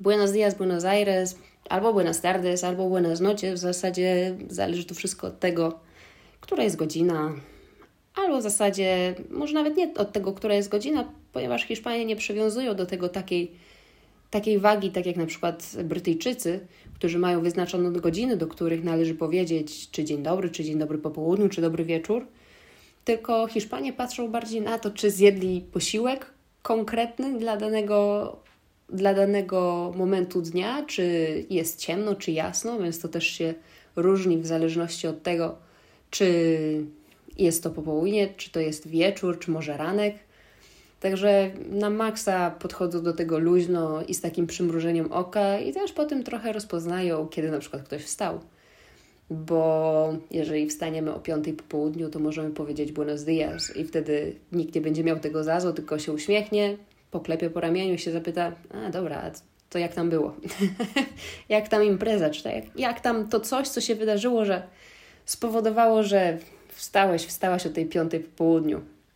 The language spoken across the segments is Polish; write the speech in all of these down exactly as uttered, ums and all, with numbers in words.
Buenos dias, Buenos Aires, albo buenas tardes, albo buenas noches. W zasadzie zależy to wszystko od tego, która jest godzina, albo w zasadzie może nawet nie od tego, która jest godzina, ponieważ Hiszpanie nie przywiązują do tego takiej, takiej wagi, tak jak na przykład Brytyjczycy, którzy mają wyznaczone godziny, do których należy powiedzieć czy dzień dobry, czy dzień dobry po południu, czy dobry wieczór. Tylko Hiszpanie patrzą bardziej na to, czy zjedli posiłek konkretny dla danego, dla danego momentu dnia, czy jest ciemno, czy jasno, więc to też się różni w zależności od tego, czy jest to popołudnie, czy to jest wieczór, czy może ranek. Także na maksa podchodzą do tego luźno i z takim przymrużeniem oka i też po tym trochę rozpoznają, kiedy na przykład ktoś wstał. Bo jeżeli wstaniemy o piątej po południu, to możemy powiedzieć buenos dias i wtedy nikt nie będzie miał tego za zło, tylko się uśmiechnie, poklepie po ramieniu i się zapyta, a dobra, to jak tam było? Jak tam impreza? Czy tak, jak tam to coś, co się wydarzyło, że spowodowało, że wstałeś, wstałaś o tej piątej po południu.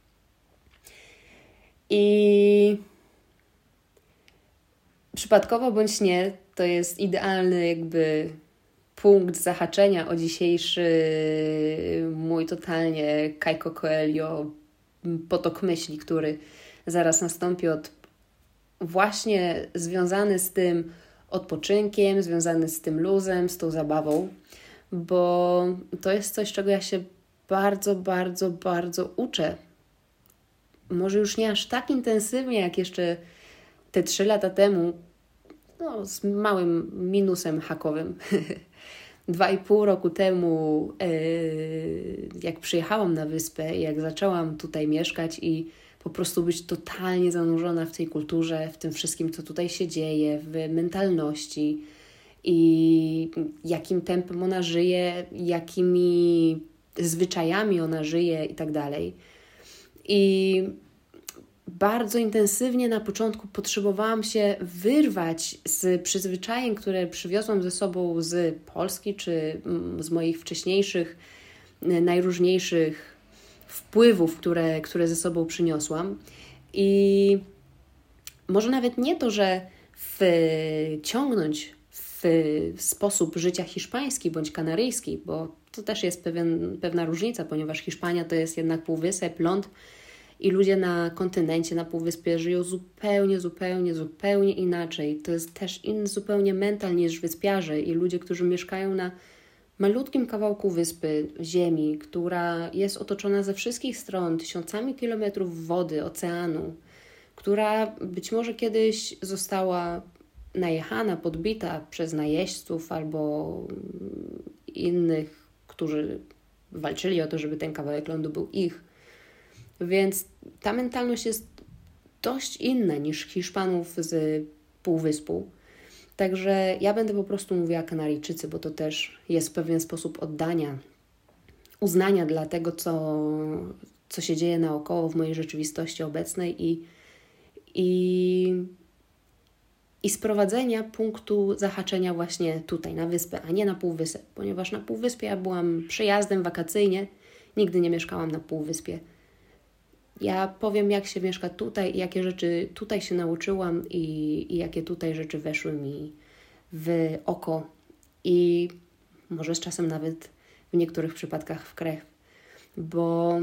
I przypadkowo bądź nie, to jest idealny jakby punkt zahaczenia o dzisiejszy mój totalnie Caio Coelho potok myśli, który zaraz nastąpi, od właśnie związany z tym odpoczynkiem, związany z tym luzem, z tą zabawą, bo to jest coś, czego ja się bardzo, bardzo, bardzo uczę. Może już nie aż tak intensywnie, jak jeszcze te trzy lata temu, no, z małym minusem hakowym. Dwa i pół roku temu, jak przyjechałam na wyspę, jak zaczęłam tutaj mieszkać i po prostu być totalnie zanurzona w tej kulturze, w tym wszystkim, co tutaj się dzieje, w mentalności i jakim tempem ona żyje, jakimi zwyczajami ona żyje i tak dalej. I bardzo intensywnie na początku potrzebowałam się wyrwać z przyzwyczajeń, które przywiozłam ze sobą z Polski, czy z moich wcześniejszych, najróżniejszych wpływów, które, które ze sobą przyniosłam. I może nawet nie to, że wciągnąć w sposób życia hiszpański bądź kanaryjski, bo to też jest pewien, pewna różnica, ponieważ Hiszpania to jest jednak półwysep, ląd i ludzie na kontynencie, na półwyspie żyją zupełnie, zupełnie, zupełnie inaczej. To jest też inny zupełnie mental niż wyspiarze i ludzie, którzy mieszkają na malutkim kawałku wyspy, ziemi, która jest otoczona ze wszystkich stron tysiącami kilometrów wody, oceanu, która być może kiedyś została najechana, podbita przez najeźdźców albo innych, którzy walczyli o to, żeby ten kawałek lądu był ich. Więc ta mentalność jest dość inna niż Hiszpanów z Półwyspu. Także ja będę po prostu mówiła Kanaryjczycy, bo to też jest pewien sposób oddania, uznania dla tego, co, co się dzieje naokoło w mojej rzeczywistości obecnej i, i, i sprowadzenia punktu zahaczenia właśnie tutaj, na wyspę, a nie na Półwysep. Ponieważ na Półwyspie ja byłam przejazdem wakacyjnie, nigdy nie mieszkałam na Półwyspie. Ja powiem, jak się mieszka tutaj i jakie rzeczy tutaj się nauczyłam i, i jakie tutaj rzeczy weszły mi w oko i może z czasem nawet w niektórych przypadkach w krew, bo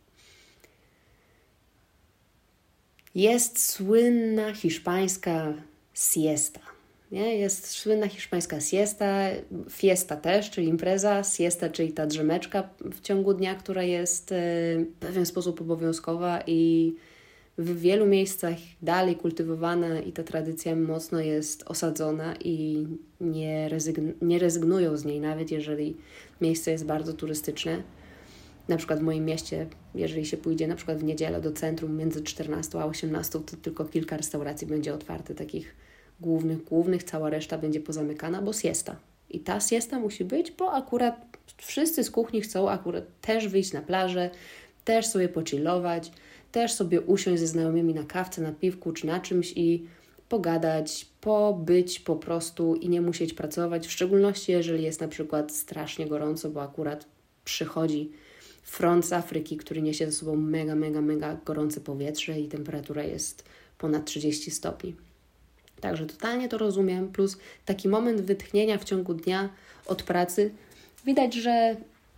jest słynna hiszpańska siesta. Nie? Jest słynna hiszpańska siesta, fiesta też, czyli impreza, siesta, czyli ta drzemeczka w ciągu dnia, która jest w pewien sposób obowiązkowa i w wielu miejscach dalej kultywowana i ta tradycja mocno jest osadzona i nie, rezygn- nie rezygnują z niej, nawet jeżeli miejsce jest bardzo turystyczne. Na przykład w moim mieście, jeżeli się pójdzie na przykład w niedzielę do centrum między czternastą a osiemnastą, to tylko kilka restauracji będzie otwarte, takich głównych, głównych, cała reszta będzie pozamykana, bo siesta. I ta siesta musi być, bo akurat wszyscy z kuchni chcą akurat też wyjść na plażę, też sobie pochillować, też sobie usiąść ze znajomymi na kawce, na piwku czy na czymś i pogadać, pobyć po prostu i nie musieć pracować, w szczególności jeżeli jest na przykład strasznie gorąco, bo akurat przychodzi front z Afryki, który niesie ze sobą mega, mega, mega gorące powietrze i temperatura jest ponad trzydzieści stopni. Także totalnie to rozumiem, plus taki moment wytchnienia w ciągu dnia od pracy, widać, że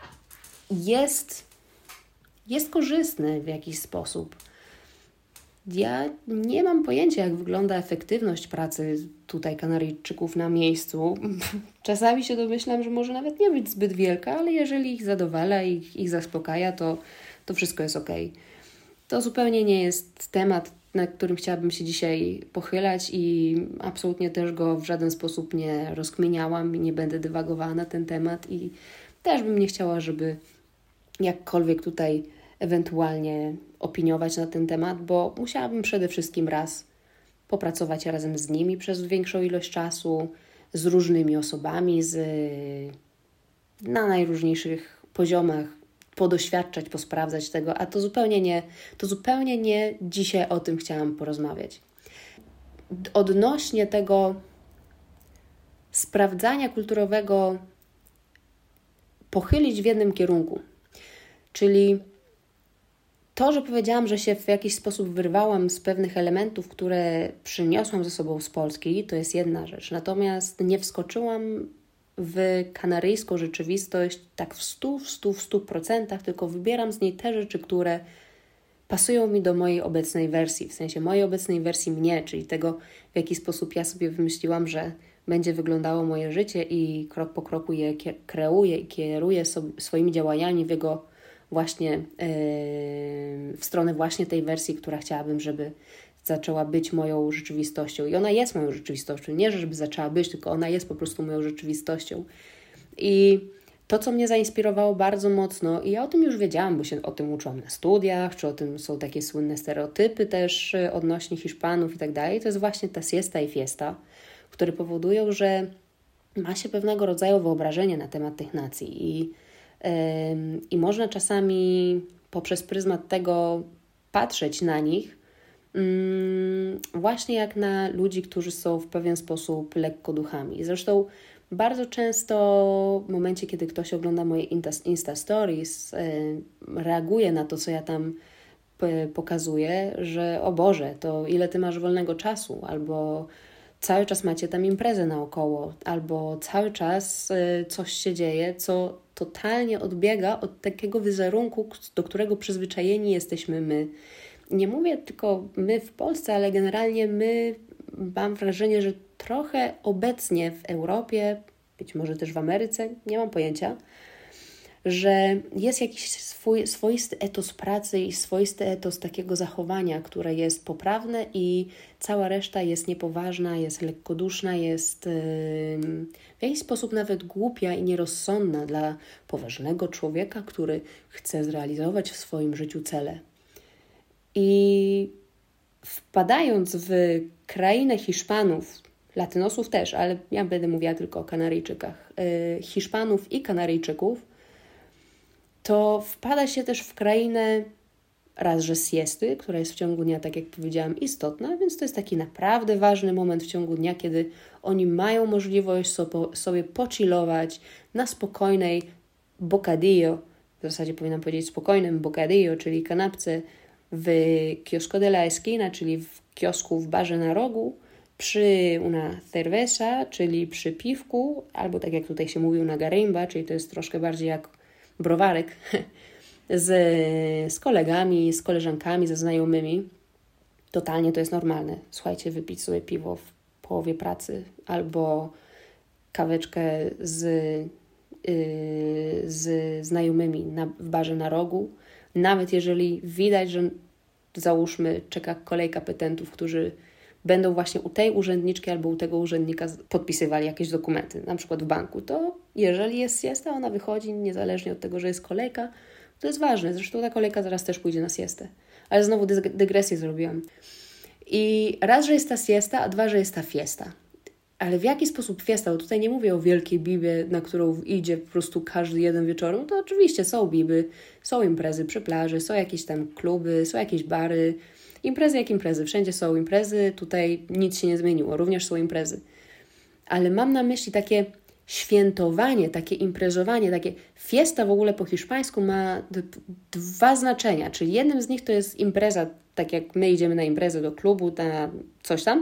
jest, jest korzystny w jakiś sposób. Ja nie mam pojęcia, jak wygląda efektywność pracy tutaj Kanaryjczyków na miejscu. Czasami się domyślam, że może nawet nie być zbyt wielka, ale jeżeli ich zadowala i ich, ich zaspokaja, to, to wszystko jest okej. To zupełnie nie jest temat, nad którym chciałabym się dzisiaj pochylać i absolutnie też go w żaden sposób nie rozkminiałam i nie będę dywagowała na ten temat i też bym nie chciała, żeby jakkolwiek tutaj ewentualnie opiniować na ten temat, bo musiałabym przede wszystkim raz popracować razem z nimi przez większą ilość czasu, z różnymi osobami, z, na najróżniejszych poziomach, podoświadczać, posprawdzać tego, a to zupełnie nie, to zupełnie nie dzisiaj o tym chciałam porozmawiać. Odnośnie tego sprawdzania kulturowego pochylić w jednym kierunku, czyli to, że powiedziałam, że się w jakiś sposób wyrwałam z pewnych elementów, które przyniosłam ze sobą z Polski, to jest jedna rzecz. Natomiast nie wskoczyłam w kanaryjską rzeczywistość tak w stu, w stu, w stu procentach, tylko wybieram z niej te rzeczy, które pasują mi do mojej obecnej wersji, w sensie mojej obecnej wersji mnie, czyli tego, w jaki sposób ja sobie wymyśliłam, że będzie wyglądało moje życie i krok po kroku je kreuję i kieruję sobie, swoimi działaniami w jego właśnie yy, w stronę właśnie tej wersji, która chciałabym, żeby zaczęła być moją rzeczywistością. I ona jest moją rzeczywistością. Nie, żeby zaczęła być, tylko ona jest po prostu moją rzeczywistością. I to, co mnie zainspirowało bardzo mocno, i ja o tym już wiedziałam, bo się o tym uczyłam na studiach, czy o tym są takie słynne stereotypy też odnośnie Hiszpanów i tak dalej, to jest właśnie ta siesta i fiesta, które powodują, że ma się pewnego rodzaju wyobrażenie na temat tych nacji. I, yy, i można czasami poprzez pryzmat tego patrzeć na nich, właśnie jak na ludzi, którzy są w pewien sposób lekko duchami. Zresztą bardzo często w momencie, kiedy ktoś ogląda moje Insta Stories, reaguje na to, co ja tam pokazuję, że o Boże, to ile Ty masz wolnego czasu, albo cały czas macie tam imprezę naokoło, albo cały czas coś się dzieje, co totalnie odbiega od takiego wizerunku, do którego przyzwyczajeni jesteśmy my. Nie mówię tylko my w Polsce, ale generalnie my, mam wrażenie, że trochę obecnie w Europie, być może też w Ameryce, nie mam pojęcia, że jest jakiś swój, swoisty etos pracy i swoisty etos takiego zachowania, które jest poprawne i cała reszta jest niepoważna, jest lekkoduszna, jest yy, w jakiś sposób nawet głupia i nierozsądna dla poważnego człowieka, który chce zrealizować w swoim życiu cele. I wpadając w krainę Hiszpanów, Latynosów też, ale ja będę mówiła tylko o Kanaryjczykach, yy, Hiszpanów i Kanaryjczyków, to wpada się też w krainę raz, że siesty, która jest w ciągu dnia, tak jak powiedziałam, istotna, więc to jest taki naprawdę ważny moment w ciągu dnia, kiedy oni mają możliwość sobie, sobie pochillować na spokojnej bocadillo, w zasadzie powinnam powiedzieć spokojnym bocadillo, czyli kanapce w kiosco de la esquina, czyli w kiosku w barze na rogu, przy una cerveza, czyli przy piwku, albo tak jak tutaj się mówił na garimba, czyli to jest troszkę bardziej jak browarek, z, z kolegami, z koleżankami, ze znajomymi. Totalnie to jest normalne. Słuchajcie, wypić sobie piwo w połowie pracy albo kaweczkę z, yy, z znajomymi na, w barze na rogu. Nawet jeżeli widać, że załóżmy czeka kolejka petentów, którzy będą właśnie u tej urzędniczki albo u tego urzędnika podpisywali jakieś dokumenty, na przykład w banku, to jeżeli jest siesta, ona wychodzi niezależnie od tego, że jest kolejka, to jest ważne. Zresztą ta kolejka zaraz też pójdzie na siestę. Ale znowu dygresję zrobiłam. I raz, że jest ta siesta, a dwa, że jest ta fiesta. Ale w jaki sposób fiesta? Bo tutaj nie mówię o wielkiej bibie, na którą idzie po prostu każdy jeden wieczorem. To oczywiście są biby, są imprezy przy plaży, są jakieś tam kluby, są jakieś bary. Imprezy jak imprezy. Wszędzie są imprezy. Tutaj nic się nie zmieniło. Również są imprezy. Ale mam na myśli takie świętowanie, takie imprezowanie, takie fiesta w ogóle po hiszpańsku ma d- dwa znaczenia. Czyli jednym z nich to jest impreza, tak jak my idziemy na imprezę do klubu, na coś tam,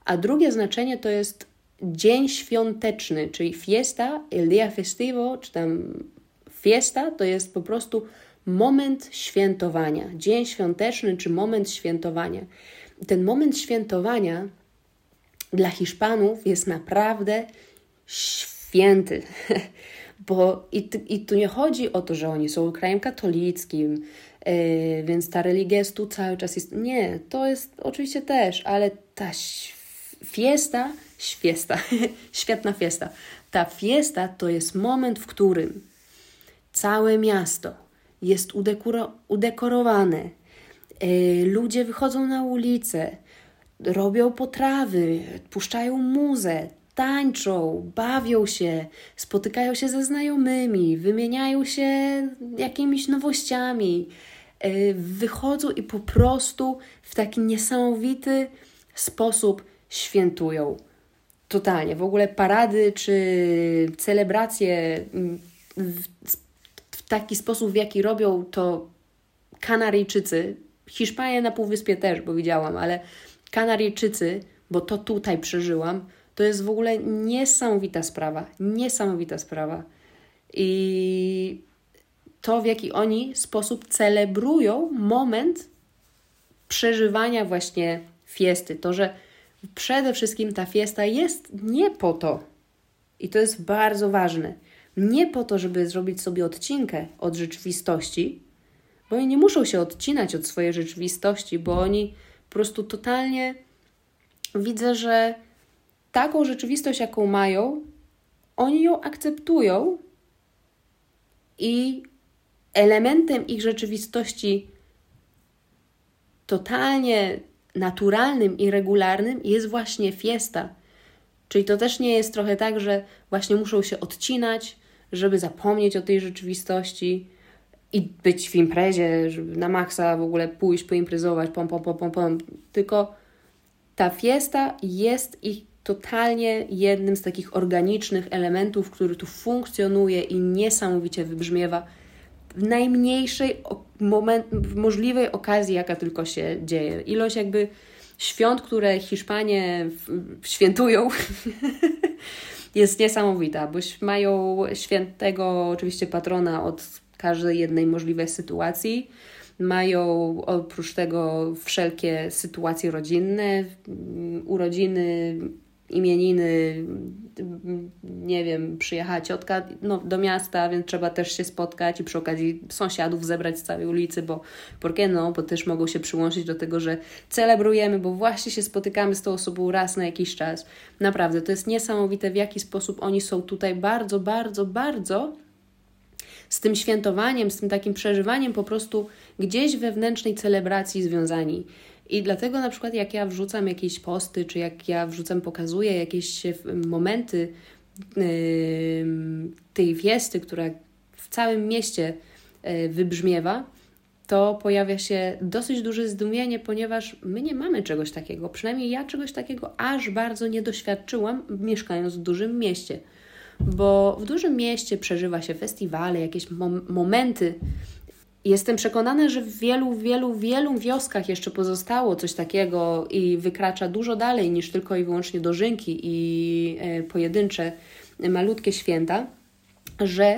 A drugie znaczenie to jest dzień świąteczny, czyli fiesta, el día festivo, czy tam fiesta, to jest po prostu moment świętowania. Dzień świąteczny, czy moment świętowania. Ten moment świętowania dla Hiszpanów jest naprawdę święty. Bo i, i tu nie chodzi o to, że oni są krajem katolickim, yy, więc ta religia jest tu cały czas. Jest, nie, to jest oczywiście też, ale ta fiesta, fiesta, świetna fiesta. Ta fiesta to jest moment, w którym całe miasto jest udekoro, udekorowane. Yy, ludzie wychodzą na ulicę, robią potrawy, puszczają muzę, tańczą, bawią się, spotykają się ze znajomymi, wymieniają się jakimiś nowościami, yy, wychodzą i po prostu w taki niesamowity sposób świętują. Totalnie. W ogóle parady czy celebracje w, w taki sposób, w jaki robią to Kanaryjczycy, Hiszpanie na Półwyspie też, bo widziałam, ale Kanaryjczycy, bo to tutaj przeżyłam, to jest w ogóle niesamowita sprawa. Niesamowita sprawa. I to, w jaki oni sposób celebrują moment przeżywania właśnie fiesty. To, że przede wszystkim ta fiesta jest nie po to, i to jest bardzo ważne, nie po to, żeby zrobić sobie odcinkę od rzeczywistości, bo oni nie muszą się odcinać od swojej rzeczywistości, bo oni po prostu totalnie widzę, że taką rzeczywistość, jaką mają, oni ją akceptują i elementem ich rzeczywistości totalnie naturalnym i regularnym jest właśnie fiesta. Czyli to też nie jest trochę tak, że właśnie muszą się odcinać, żeby zapomnieć o tej rzeczywistości i być w imprezie, żeby na maksa w ogóle pójść, poimprezować, pom, pom, pom, pom, pom. Tylko ta fiesta jest ich totalnie jednym z takich organicznych elementów, który tu funkcjonuje i niesamowicie wybrzmiewa w najmniejszej moment, w możliwej okazji, jaka tylko się dzieje. Ilość jakby świąt, które Hiszpanie świętują jest niesamowita, bo mają świętego oczywiście patrona od każdej jednej możliwej sytuacji. Mają oprócz tego wszelkie sytuacje rodzinne, urodziny, imieniny, nie wiem, przyjechała ciotka no, do miasta, więc trzeba też się spotkać i przy okazji sąsiadów zebrać z całej ulicy, bo por qué no, bo też mogą się przyłączyć do tego, że celebrujemy, bo właśnie się spotykamy z tą osobą raz na jakiś czas. Naprawdę, to jest niesamowite, w jaki sposób oni są tutaj bardzo, bardzo, bardzo z tym świętowaniem, z tym takim przeżywaniem po prostu gdzieś wewnętrznej celebracji związani. I dlatego na przykład jak ja wrzucam jakieś posty, czy jak ja wrzucam, pokazuję jakieś momenty yy, tej fiesty, która w całym mieście yy, wybrzmiewa, to pojawia się dosyć duże zdumienie, ponieważ my nie mamy czegoś takiego. Przynajmniej ja czegoś takiego aż bardzo nie doświadczyłam, mieszkając w dużym mieście. Bo w dużym mieście przeżywa się festiwale, jakieś mom- momenty. Jestem przekonana, że w wielu, wielu, wielu wioskach jeszcze pozostało coś takiego i wykracza dużo dalej niż tylko i wyłącznie dożynki i e, pojedyncze, malutkie święta, że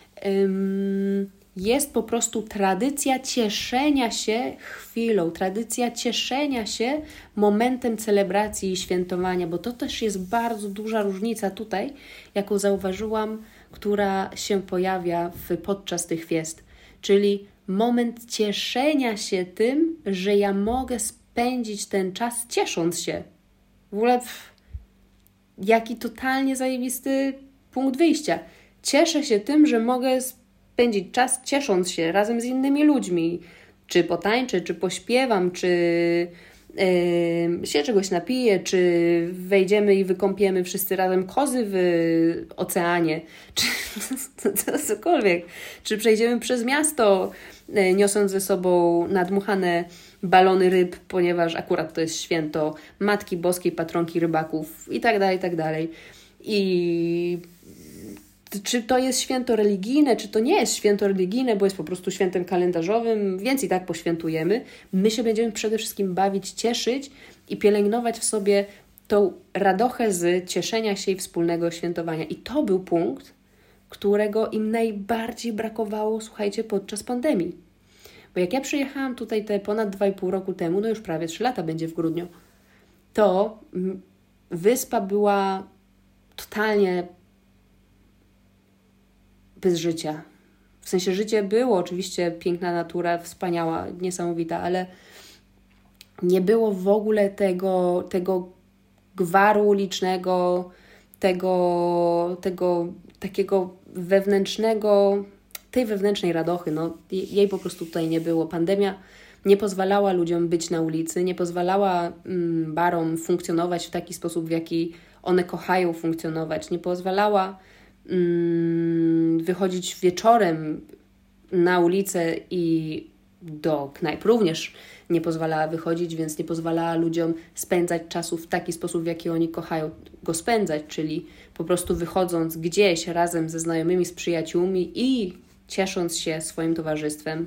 ym, jest po prostu tradycja cieszenia się chwilą, tradycja cieszenia się momentem celebracji i świętowania, bo to też jest bardzo duża różnica tutaj, jaką zauważyłam, która się pojawia w, podczas tych fiest, czyli moment cieszenia się tym, że ja mogę spędzić ten czas ciesząc się. W ogóle pff, jaki totalnie zajebisty punkt wyjścia. Cieszę się tym, że mogę spędzić czas ciesząc się razem z innymi ludźmi. Czy potańczę, czy pośpiewam, czy yy, się czegoś napiję, czy wejdziemy i wykąpiemy wszyscy razem kozy w oceanie, czy cokolwiek. Czy przejdziemy przez miasto, yy, niosąc ze sobą nadmuchane balony ryb, ponieważ akurat to jest święto Matki Boskiej, patronki rybaków i tak dalej, i tak dalej. I czy to jest święto religijne, czy to nie jest święto religijne, bo jest po prostu świętem kalendarzowym, więc i tak poświętujemy. My się będziemy przede wszystkim bawić, cieszyć i pielęgnować w sobie tą radochę z cieszenia się i wspólnego świętowania. I to był punkt, którego im najbardziej brakowało, słuchajcie, podczas pandemii. Bo jak ja przyjechałam tutaj te ponad dwa i pół roku temu, no już prawie trzy lata będzie w grudniu, to wyspa była totalnie bez życia. W sensie życie było, oczywiście piękna natura, wspaniała, niesamowita, ale nie było w ogóle tego, tego gwaru ulicznego, tego, tego takiego wewnętrznego, tej wewnętrznej radochy. No, jej po prostu tutaj nie było. Pandemia nie pozwalała ludziom być na ulicy, nie pozwalała mm, barom funkcjonować w taki sposób, w jaki one kochają funkcjonować, nie pozwalała mm, wychodzić wieczorem na ulicę i do knajp również nie pozwalała wychodzić, więc nie pozwalała ludziom spędzać czasu w taki sposób, w jaki oni kochają go spędzać, czyli po prostu wychodząc gdzieś razem ze znajomymi, z przyjaciółmi i ciesząc się swoim towarzystwem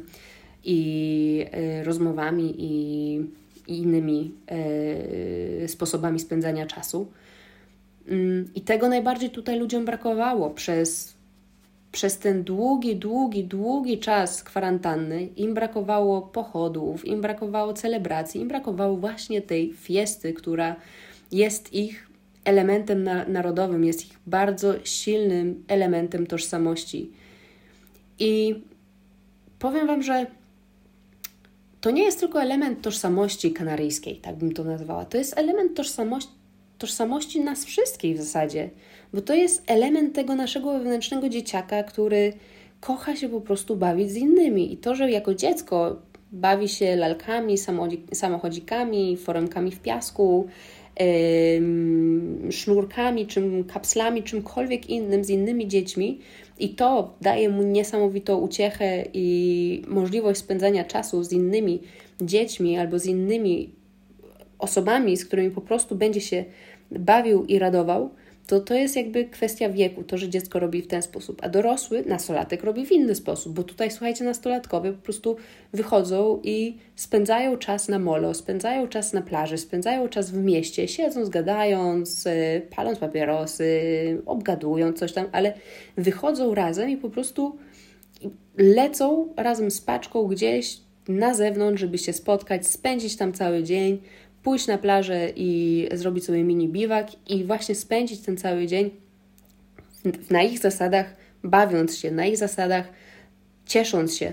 i y, rozmowami i, i innymi y, sposobami spędzania czasu. Y, I tego najbardziej tutaj ludziom brakowało przez Przez ten długi, długi, długi czas kwarantanny im brakowało pochodów, im brakowało celebracji, im brakowało właśnie tej fiesty, która jest ich elementem na- narodowym, jest ich bardzo silnym elementem tożsamości. I powiem Wam, że to nie jest tylko element tożsamości kanaryjskiej, tak bym to nazwała. To jest element tożsamości, tożsamości nas wszystkich w zasadzie, bo to jest element tego naszego wewnętrznego dzieciaka, który kocha się po prostu bawić z innymi. I to, że jako dziecko bawi się lalkami, samochodzikami, foremkami w piasku, yy, sznurkami, czym, kapslami, czymkolwiek innym z innymi dziećmi i to daje mu niesamowitą uciechę i możliwość spędzania czasu z innymi dziećmi albo z innymi osobami, z którymi po prostu będzie się bawił i radował, to to jest jakby kwestia wieku, to, że dziecko robi w ten sposób, a dorosły, nastolatek robi w inny sposób, bo tutaj, słuchajcie, nastolatkowie po prostu wychodzą i spędzają czas na molo, spędzają czas na plaży, spędzają czas w mieście, siedząc, gadając, paląc papierosy, obgadując coś tam, ale wychodzą razem i po prostu lecą razem z paczką gdzieś na zewnątrz, żeby się spotkać, spędzić tam cały dzień, pójść na plażę i zrobić sobie mini biwak i właśnie spędzić ten cały dzień na ich zasadach, bawiąc się, na ich zasadach, ciesząc się.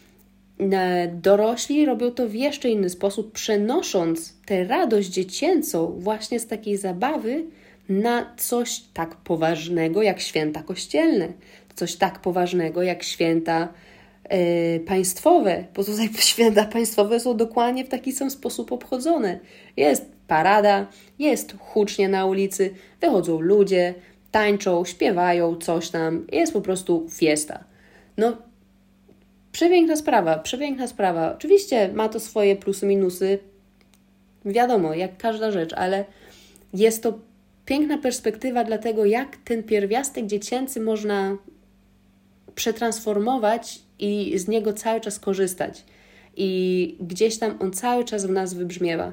Dorośli robią to w jeszcze inny sposób, przenosząc tę radość dziecięcą właśnie z takiej zabawy na coś tak poważnego jak święta kościelne, coś tak poważnego jak święta Yy, państwowe, bo tutaj święta państwowe są dokładnie w taki sam sposób obchodzone. Jest parada, jest hucznie na ulicy, wychodzą ludzie, tańczą, śpiewają, coś tam, jest po prostu fiesta. No, przepiękna sprawa, przepiękna sprawa. Oczywiście ma to swoje plusy, minusy, wiadomo, jak każda rzecz, ale jest to piękna perspektywa dla tego, jak ten pierwiastek dziecięcy można przetransformować i z niego cały czas korzystać. I gdzieś tam on cały czas w nas wybrzmiewa.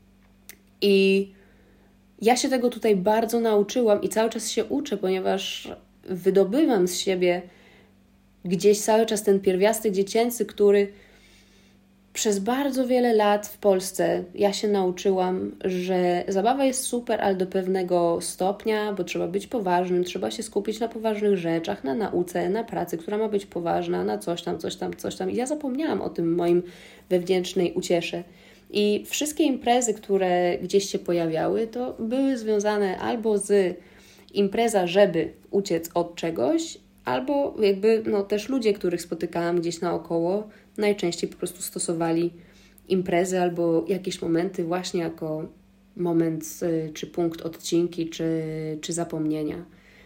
I ja się tego tutaj bardzo nauczyłam i cały czas się uczę, ponieważ wydobywam z siebie gdzieś cały czas ten pierwiastek dziecięcy, który przez bardzo wiele lat w Polsce ja się nauczyłam, że zabawa jest super, ale do pewnego stopnia, bo trzeba być poważnym, trzeba się skupić na poważnych rzeczach, na nauce, na pracy, która ma być poważna, na coś tam, coś tam, coś tam. I ja zapomniałam o tym moim wewnętrznej uciesze. I wszystkie imprezy, które gdzieś się pojawiały, to były związane albo z impreza, żeby uciec od czegoś, albo jakby no, też ludzie, których spotykałam gdzieś naokoło, najczęściej po prostu stosowali imprezy albo jakieś momenty właśnie jako moment czy punkt odcinki, czy, czy zapomnienia.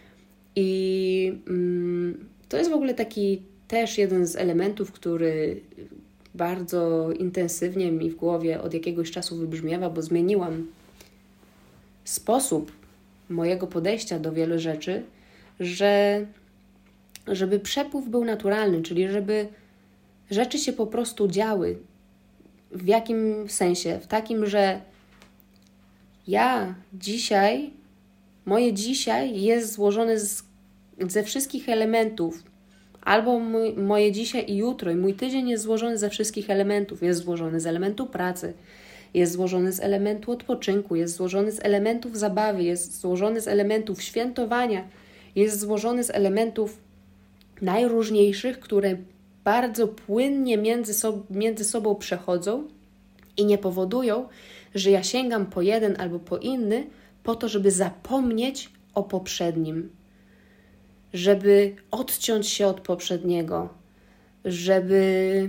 I mm, to jest w ogóle taki też jeden z elementów, który bardzo intensywnie mi w głowie od jakiegoś czasu wybrzmiewa, bo zmieniłam sposób mojego podejścia do wielu rzeczy, że żeby przepływ był naturalny, czyli żeby rzeczy się po prostu działy. W jakim sensie? W takim, że Ja dzisiaj, moje dzisiaj jest złożone z, ze wszystkich elementów. Albo mój, moje dzisiaj i jutro, i mój tydzień jest złożony ze wszystkich elementów. Jest złożony z elementu pracy, jest złożony z elementu odpoczynku, jest złożony z elementów zabawy, jest złożony z elementów świętowania, jest złożony z elementów najróżniejszych, które bardzo płynnie między, so, między sobą przechodzą i nie powodują, że ja sięgam po jeden albo po inny po to, żeby zapomnieć o poprzednim, żeby odciąć się od poprzedniego, żeby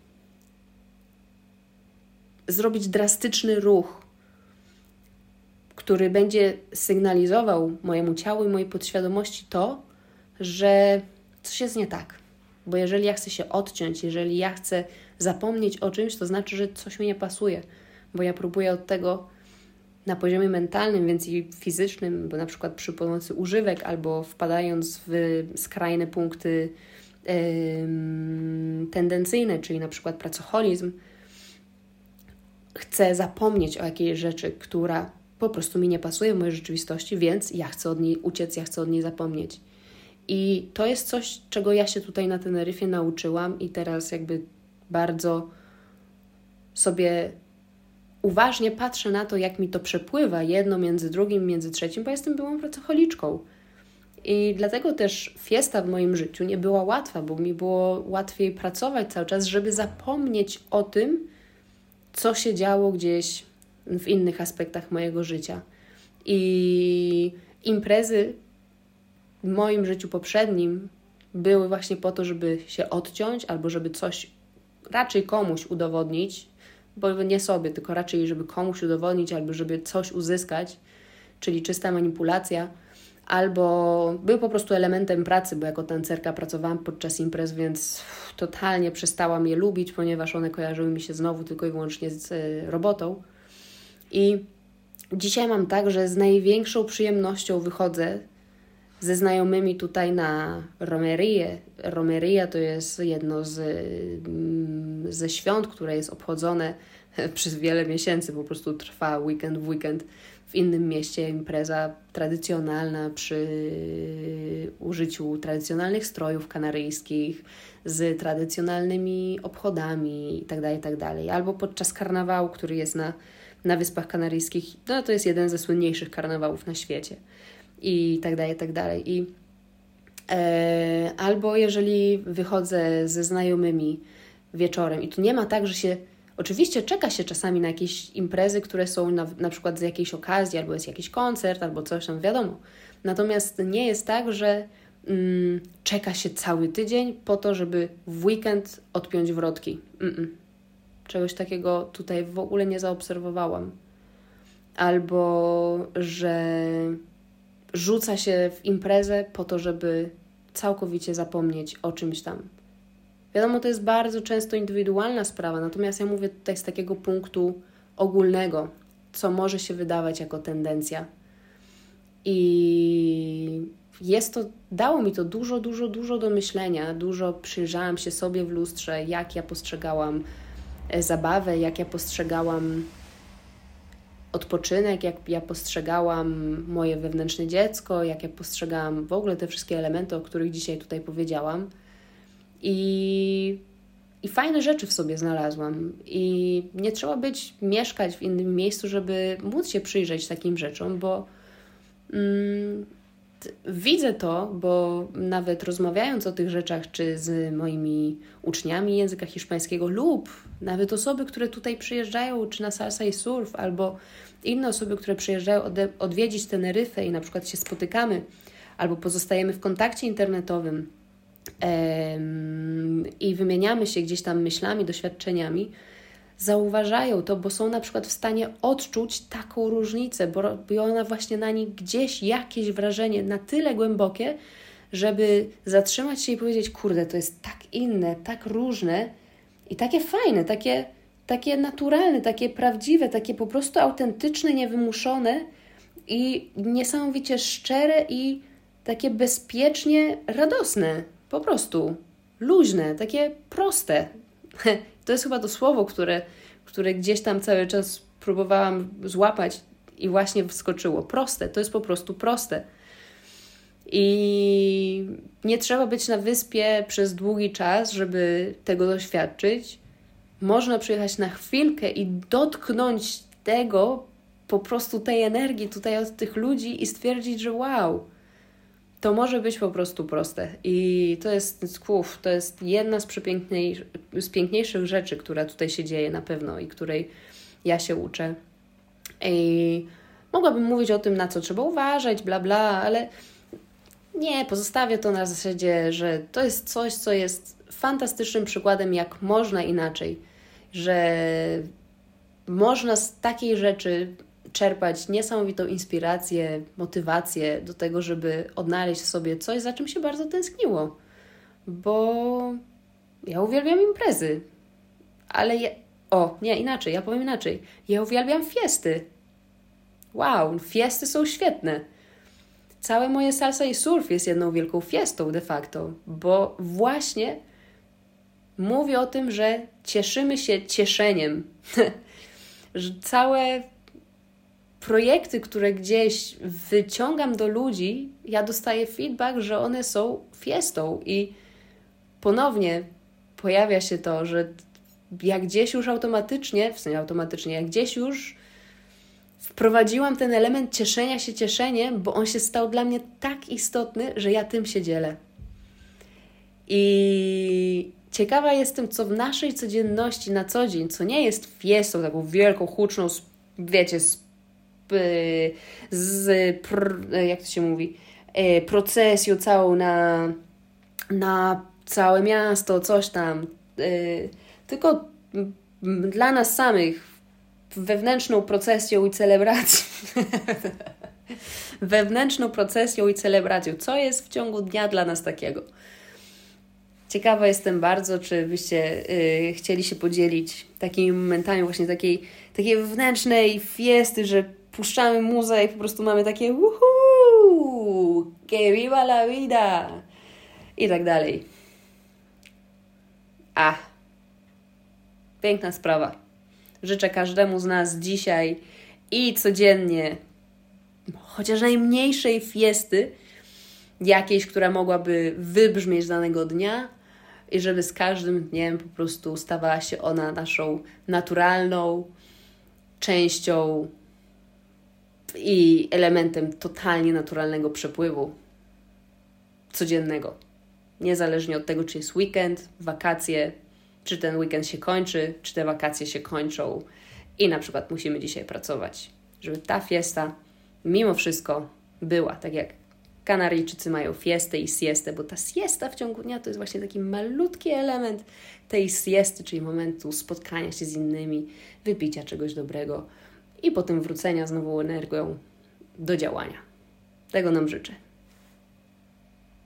zrobić drastyczny ruch, który będzie sygnalizował mojemu ciału i mojej podświadomości to, że coś jest nie tak. Bo jeżeli ja chcę się odciąć, jeżeli ja chcę zapomnieć o czymś, to znaczy, że coś mi nie pasuje, bo ja próbuję od tego na poziomie mentalnym, więc i fizycznym, bo na przykład przy pomocy używek albo wpadając w skrajne punkty yy, tendencyjne, czyli na przykład pracoholizm, chcę zapomnieć o jakiejś rzeczy, która po prostu mi nie pasuje w mojej rzeczywistości, więc ja chcę od niej uciec, ja chcę od niej zapomnieć. I to jest coś, czego ja się tutaj na Teneryfie nauczyłam i teraz jakby bardzo sobie uważnie patrzę na to, jak mi to przepływa jedno między drugim, między trzecim, bo jestem byłą pracocholiczką. I dlatego też fiesta w moim życiu nie była łatwa, bo mi było łatwiej pracować cały czas, żeby zapomnieć o tym, co się działo gdzieś w innych aspektach mojego życia. I imprezy w moim życiu poprzednim były właśnie po to, żeby się odciąć albo żeby coś raczej komuś udowodnić, bo nie sobie, tylko raczej żeby komuś udowodnić albo żeby coś uzyskać, czyli czysta manipulacja, albo był po prostu elementem pracy, bo jako tancerka pracowałam podczas imprez, więc totalnie przestałam je lubić, ponieważ one kojarzyły mi się znowu tylko i wyłącznie z robotą. I dzisiaj mam tak, że z największą przyjemnością wychodzę ze znajomymi tutaj na Romerię. Romeria to jest jedno z, ze świąt, które jest obchodzone przez wiele miesięcy. Po prostu trwa weekend w weekend w innym mieście. Impreza tradycjonalna przy użyciu tradycjonalnych strojów kanaryjskich, z tradycjonalnymi obchodami itd., itd. Albo podczas karnawału, który jest na, na Wyspach Kanaryjskich. No, to jest jeden ze słynniejszych karnawałów na świecie. I tak dalej, i tak dalej. I, e, albo jeżeli wychodzę ze znajomymi wieczorem i tu nie ma tak, że się, oczywiście czeka się czasami na jakieś imprezy, które są na, na przykład z jakiejś okazji, albo jest jakiś koncert, albo coś tam, wiadomo. Natomiast nie jest tak, że mm, czeka się cały tydzień po to, żeby w weekend odpiąć wrotki. Mm-mm. Czegoś takiego tutaj w ogóle nie zaobserwowałam. Albo, że rzuca się w imprezę po to, żeby całkowicie zapomnieć o czymś tam. Wiadomo, to jest bardzo często indywidualna sprawa, natomiast ja mówię tutaj z takiego punktu ogólnego, co może się wydawać jako tendencja. I jest to, dało mi to dużo, dużo, dużo do myślenia. Dużo przyjrzałam się sobie w lustrze, jak ja postrzegałam zabawę, jak ja postrzegałam odpoczynek, jak ja postrzegałam moje wewnętrzne dziecko, jak ja postrzegałam w ogóle te wszystkie elementy, o których dzisiaj tutaj powiedziałam. I, i fajne rzeczy w sobie znalazłam. I nie trzeba być, mieszkać w innym miejscu, żeby móc się przyjrzeć takim rzeczom, bo mm, t- widzę to, bo nawet rozmawiając o tych rzeczach, czy z moimi uczniami języka hiszpańskiego lub nawet osoby, które tutaj przyjeżdżają, czy na salsa i surf, albo inne osoby, które przyjeżdżają ode- odwiedzić Teneryfę i na przykład się spotykamy, albo pozostajemy w kontakcie internetowym em, i wymieniamy się gdzieś tam myślami, doświadczeniami, zauważają to, bo są na przykład w stanie odczuć taką różnicę, bo robi ona właśnie na nich gdzieś jakieś wrażenie na tyle głębokie, żeby zatrzymać się i powiedzieć, kurde, to jest tak inne, tak różne i takie fajne, takie, takie naturalne, takie prawdziwe, takie po prostu autentyczne, niewymuszone i niesamowicie szczere i takie bezpiecznie radosne, po prostu luźne, takie proste. To jest chyba to słowo, które, które gdzieś tam cały czas próbowałam złapać i właśnie wskoczyło. Proste, to jest po prostu proste. I nie trzeba być na wyspie przez długi czas, żeby tego doświadczyć. Można przyjechać na chwilkę i dotknąć tego, po prostu tej energii tutaj od tych ludzi i stwierdzić, że wow, to może być po prostu proste. I to jest, uf, to jest jedna z, przepięknej, z piękniejszych rzeczy, która tutaj się dzieje na pewno i której ja się uczę. I mogłabym mówić o tym, na co trzeba uważać, bla, bla, ale nie, pozostawię to na zasadzie, że to jest coś, co jest fantastycznym przykładem, jak można inaczej, że można z takiej rzeczy czerpać niesamowitą inspirację, motywację do tego, żeby odnaleźć w sobie coś, za czym się bardzo tęskniło. Bo ja uwielbiam imprezy, ale ja... O, nie, inaczej, ja powiem inaczej. Ja uwielbiam fiesty. Wow, fiesty są świetne. Całe moje salsa i surf jest jedną wielką fiestą de facto, bo właśnie mówię o tym, że cieszymy się cieszeniem. Że całe projekty, które gdzieś wyciągam do ludzi, ja dostaję feedback, że one są fiestą i ponownie pojawia się to, że jak gdzieś już automatycznie, w sensie automatycznie, jak gdzieś już wprowadziłam ten element cieszenia się cieszeniem, bo on się stał dla mnie tak istotny, że ja tym się dzielę. I ciekawa jestem, co w naszej codzienności na co dzień, co nie jest fiestą, taką wielką, huczną, wiecie, z, z jak to się mówi, procesją całą na, na całe miasto, coś tam, tylko dla nas samych, wewnętrzną procesją i celebracją. wewnętrzną procesją i celebracją. Co jest w ciągu dnia dla nas takiego? Ciekawa jestem bardzo, czy byście yy, chcieli się podzielić takimi momentami właśnie takiej, takiej wewnętrznej fiesty, że puszczamy muzę i po prostu mamy takie woohoo, que viva la vida i tak dalej. A, piękna sprawa. Życzę każdemu z nas dzisiaj i codziennie chociaż najmniejszej fiesty, jakiejś, która mogłaby wybrzmieć danego dnia i żeby z każdym dniem po prostu stawała się ona naszą naturalną częścią i elementem totalnie naturalnego przepływu codziennego. Niezależnie od tego, czy jest weekend, wakacje, czy ten weekend się kończy, czy te wakacje się kończą i na przykład musimy dzisiaj pracować, żeby ta fiesta mimo wszystko była, tak jak Kanaryjczycy mają fiestę i siestę, bo ta siesta w ciągu dnia to jest właśnie taki malutki element tej siesty, czyli momentu spotkania się z innymi, wypicia czegoś dobrego i potem wrócenia z nową energią do działania. Tego nam życzę.